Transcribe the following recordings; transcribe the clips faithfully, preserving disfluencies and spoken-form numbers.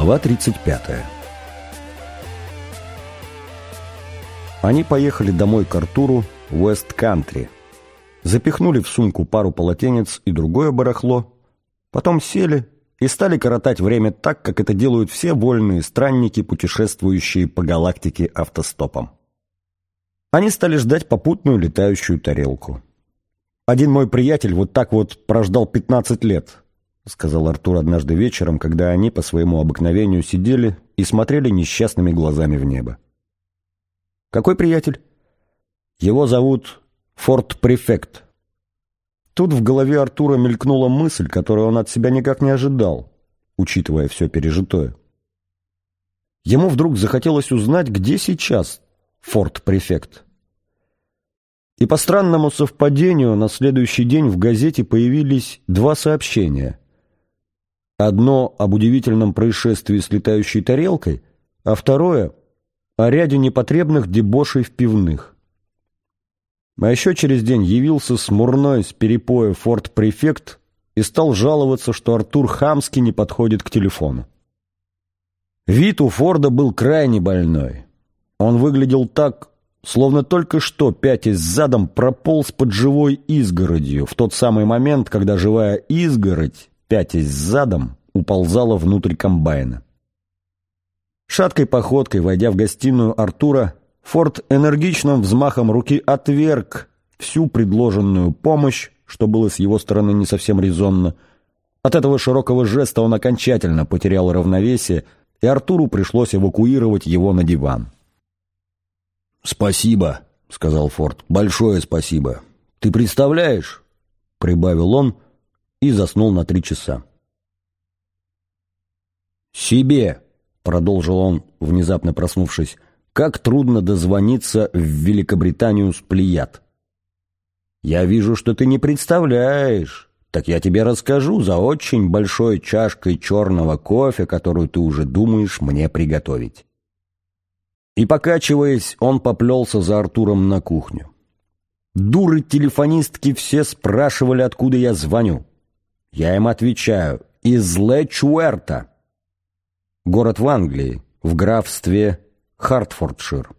Глава тридцать пятая. Они поехали домой к Артуру в Уэст-Кантри, запихнули в сумку пару полотенец и другое барахло, потом сели и стали коротать время так, как это делают все вольные странники, путешествующие по галактике автостопом. Они стали ждать попутную летающую тарелку. «Один мой приятель вот так вот прождал пятнадцать лет», — сказал Артур однажды вечером, когда они по своему обыкновению сидели и смотрели несчастными глазами в небо. «Какой приятель?» «Его зовут Форт-Префект». Тут в голове Артура мелькнула мысль, которую он от себя никак не ожидал, учитывая все пережитое. Ему вдруг захотелось узнать, где сейчас Форт-Префект. И по странному совпадению на следующий день в газете появились два сообщения. Одно об удивительном происшествии с летающей тарелкой, а второе о ряде непотребных дебошей в пивных. А еще через день явился смурной с перепоя Форт-Префект и стал жаловаться, что Артур хамски не подходит к телефону. Вид у Форда был крайне больной. Он выглядел так, словно только что, пятясь задом, прополз под живой изгородью в тот самый момент, когда живая изгородь, пятясь задом, уползала внутрь комбайна. Шаткой походкой, войдя в гостиную Артура, Форд энергичным взмахом руки отверг всю предложенную помощь, что было с его стороны не совсем резонно. От этого широкого жеста он окончательно потерял равновесие, и Артуру пришлось эвакуировать его на диван. «Спасибо», — сказал Форд, — «большое спасибо. Ты представляешь?» — прибавил он и заснул на три часа. «Себе», — продолжил он, внезапно проснувшись, — «как трудно дозвониться в Великобританию с Плеяд». «Я вижу, что ты не представляешь. Так я тебе расскажу за очень большой чашкой черного кофе, которую ты уже думаешь мне приготовить». И, покачиваясь, он поплелся за Артуром на кухню. Дуры-телефонистки все спрашивали, откуда я звоню. Я им отвечаю: из Лэчуэрта. Город в Англии, в графстве Хартфордшир.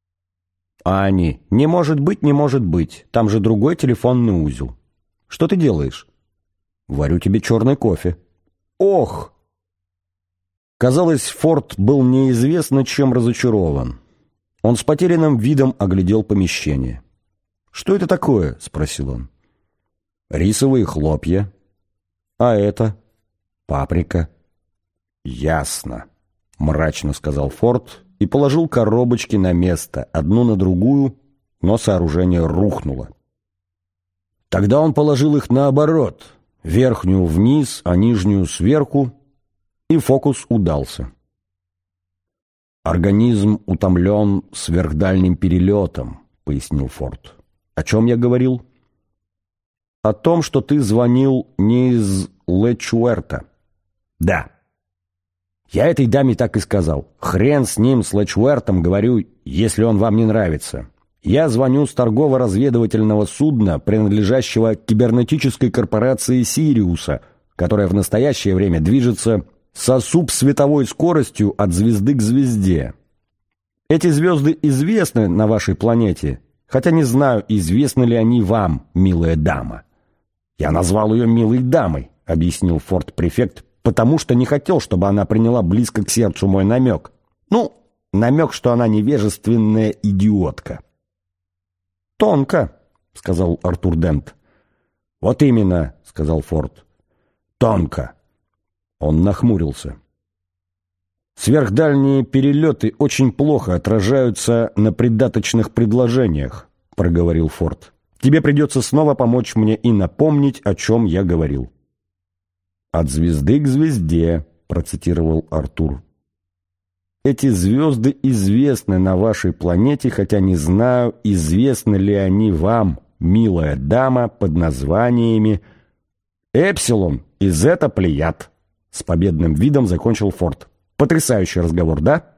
А они: не может быть, не может быть, там же другой телефонный узел. Что ты делаешь? Варю тебе черный кофе. Ох! Казалось, Форд был неизвестно чем разочарован. Он с потерянным видом оглядел помещение. «Что это такое?» — спросил он. «Рисовые хлопья». «А это?» «Паприка». «Ясно», — мрачно сказал Форд и положил коробочки на место, одну на другую, но сооружение рухнуло. Тогда он положил их наоборот, верхнюю вниз, а нижнюю сверху, и фокус удался. «Организм утомлен сверхдальним перелетом», — пояснил Форд. «О чем я говорил?» «О том, что ты звонил не из Лэчуэрта». «Да». «Я этой даме так и сказал. Хрен с ним, с Лэчуэртом, говорю, если он вам не нравится. Я звоню с торгово-разведывательного судна, принадлежащего кибернетической корпорации «Сириуса», которая в настоящее время движется со субсветовой скоростью от звезды к звезде. Эти звезды известны на вашей планете, хотя не знаю, известны ли они вам, милая дама». «Я назвал ее милой дамой», — объяснил Форт-Префект, «потому что не хотел, чтобы она приняла близко к сердцу мой намек. Ну, намек, что она невежественная идиотка». «Тонко», — сказал Артур Дент. «Вот именно», — сказал Форд. «Тонко». Он нахмурился. «Сверхдальние перелеты очень плохо отражаются на придаточных предложениях», — проговорил Форд. «Тебе придется снова помочь мне и напомнить, о чем я говорил». «От звезды к звезде», — процитировал Артур. «Эти звезды известны на вашей планете, хотя не знаю, известны ли они вам, милая дама, под названиями Эпсилон и Зета Плеяд». С победным видом закончил Форд. «Потрясающий разговор, да?»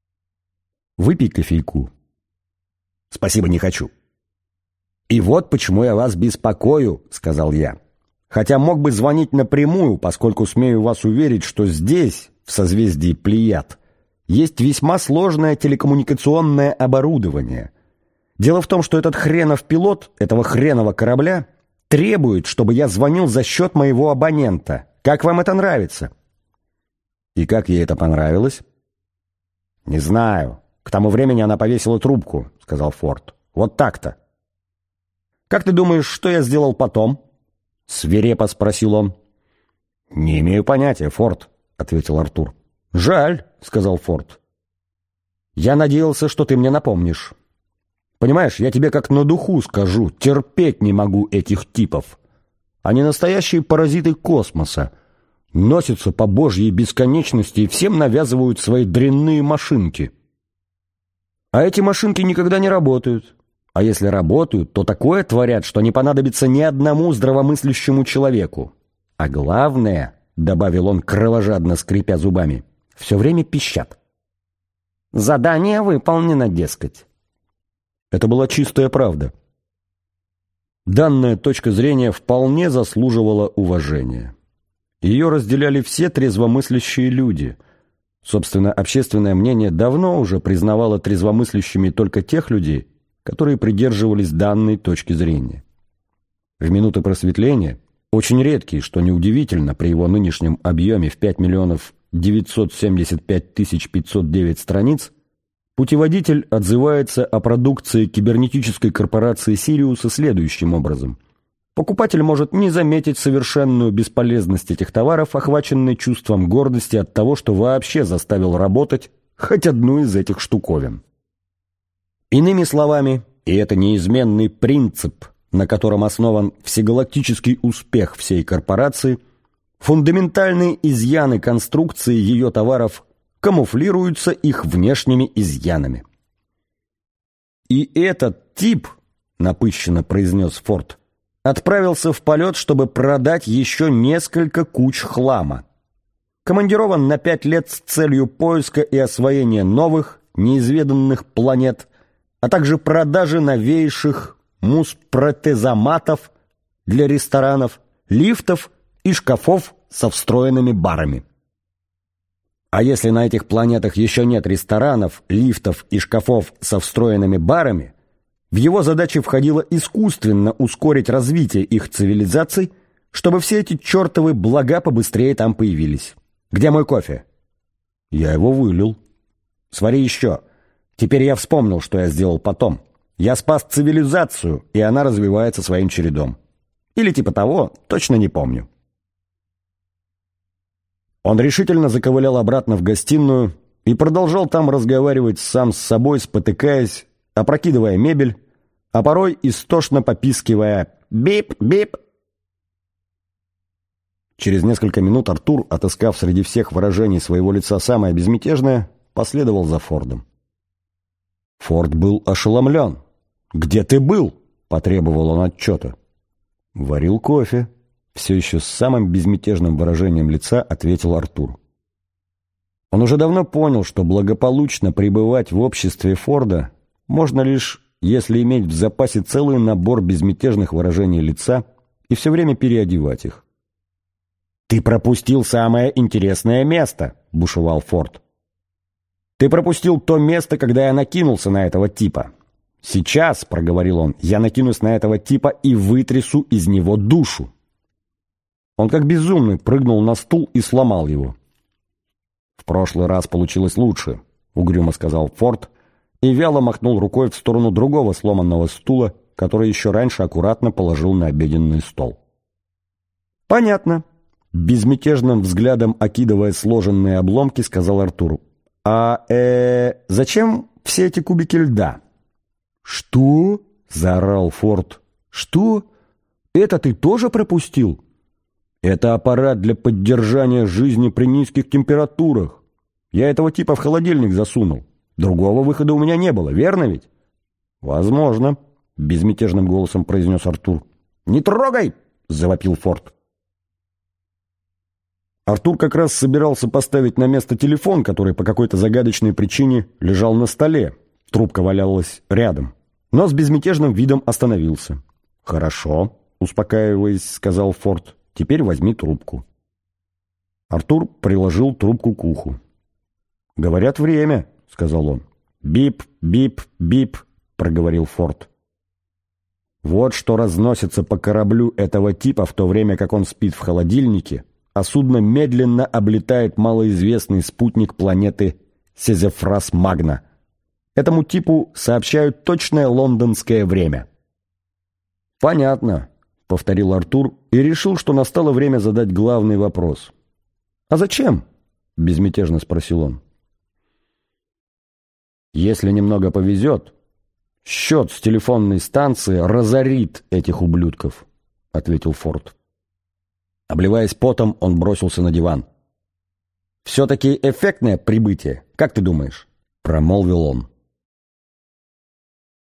«Выпей кофейку». «Спасибо, не хочу». «И вот почему я вас беспокою», — сказал я. «Хотя мог бы звонить напрямую, поскольку смею вас уверить, что здесь, в созвездии Плеяд, есть весьма сложное телекоммуникационное оборудование. Дело в том, что этот хренов пилот этого хренового корабля требует, чтобы я звонил за счет моего абонента. Как вам это нравится?» «И как ей это понравилось?» «Не знаю. К тому времени она повесила трубку», — сказал Форд. «Вот так-то». «Как ты думаешь, что я сделал потом?» — свирепо спросил он. «Не имею понятия, Форд», — ответил Артур. «Жаль», — сказал Форд. «Я надеялся, что ты мне напомнишь. Понимаешь, я тебе как на духу скажу, терпеть не могу этих типов. Они настоящие паразиты космоса. Носятся по божьей бесконечности и всем навязывают свои дрянные машинки. А эти машинки никогда не работают. А если работают, то такое творят, что не понадобится ни одному здравомыслящему человеку. А главное, — добавил он, кровожадно скрипя зубами, — все время пищат. Задание выполнено, дескать». Это была чистая правда. Данная точка зрения вполне заслуживала уважения. Ее разделяли все трезвомыслящие люди. Собственно, общественное мнение давно уже признавало трезвомыслящими только тех людей, которые придерживались данной точки зрения. В минуты просветления, очень редкие, что неудивительно при его нынешнем объеме в пять миллионов девятьсот семьдесят пять тысяч пятьсот девять страниц, путеводитель отзывается о продукции кибернетической корпорации «Сириуса» следующим образом. Покупатель может не заметить совершенную бесполезность этих товаров, охваченный чувством гордости от того, что вообще заставил работать хоть одну из этих штуковин. Иными словами, и это неизменный принцип, на котором основан всегалактический успех всей корпорации, фундаментальные изъяны конструкции ее товаров камуфлируются их внешними изъянами. «И этот тип, — напыщенно произнес Форд, — отправился в полет, чтобы продать еще несколько куч хлама. Командирован на пять лет с целью поиска и освоения новых, неизведанных планет, а также продажи новейших муспротезоматов для ресторанов, лифтов и шкафов со встроенными барами. А если на этих планетах еще нет ресторанов, лифтов и шкафов со встроенными барами, в его задачи входило искусственно ускорить развитие их цивилизаций, чтобы все эти чертовы блага побыстрее там появились. Где мой кофе?» «Я его вылил». «Свари еще. Теперь я вспомнил, что я сделал потом. Я спас цивилизацию, и она развивается своим чередом. Или типа того, точно не помню». Он решительно заковылял обратно в гостиную и продолжал там разговаривать сам с собой, спотыкаясь, опрокидывая мебель, а порой истошно попискивая «бип-бип». Через несколько минут Артур, отыскав среди всех выражений своего лица самое безмятежное, последовал за Фордом. Форд был ошеломлен. «Где ты был?» — потребовал он отчета. «Варил кофе», — все еще с самым безмятежным выражением лица ответил Артур. Он уже давно понял, что благополучно пребывать в обществе Форда можно лишь, если иметь в запасе целый набор безмятежных выражений лица и все время переодевать их. «Ты пропустил самое интересное место», — бушевал Форд. «Ты пропустил то место, когда я накинулся на этого типа. Сейчас, — проговорил он, — я накинусь на этого типа и вытрясу из него душу». Он как безумный прыгнул на стул и сломал его. «В прошлый раз получилось лучше», — угрюмо сказал Форд и вяло махнул рукой в сторону другого сломанного стула, который еще раньше аккуратно положил на обеденный стол. «Понятно», — безмятежным взглядом окидывая сложенные обломки, сказал Артуру. «А, э, зачем все эти кубики льда?» «Что?» — заорал Форд. «Что? Это ты тоже пропустил?» «Это аппарат для поддержания жизни при низких температурах. Я этого типа в холодильник засунул. Другого выхода у меня не было, верно ведь?» «Возможно», — безмятежным голосом произнес Артур. «Не трогай!» — завопил Форд. Артур как раз собирался поставить на место телефон, который по какой-то загадочной причине лежал на столе. Трубка валялась рядом. Но с безмятежным видом остановился. «Хорошо», — успокаиваясь, сказал Форд. «Теперь возьми трубку». Артур приложил трубку к уху. «Говорят, время», — сказал он. «Бип, бип, бип», — проговорил Форд. «Вот что разносится по кораблю этого типа в то время, как он спит в холодильнике, а судно медленно облетает малоизвестный спутник планеты Сезефрас Магна. Этому типу сообщают точное лондонское время». «Понятно», — повторил Артур и решил, что настало время задать главный вопрос. «А зачем?» — безмятежно спросил он. «Если немного повезет, счет с телефонной станции разорит этих ублюдков», — ответил Форд. Обливаясь потом, он бросился на диван. «Все-таки эффектное прибытие, как ты думаешь?» — промолвил он.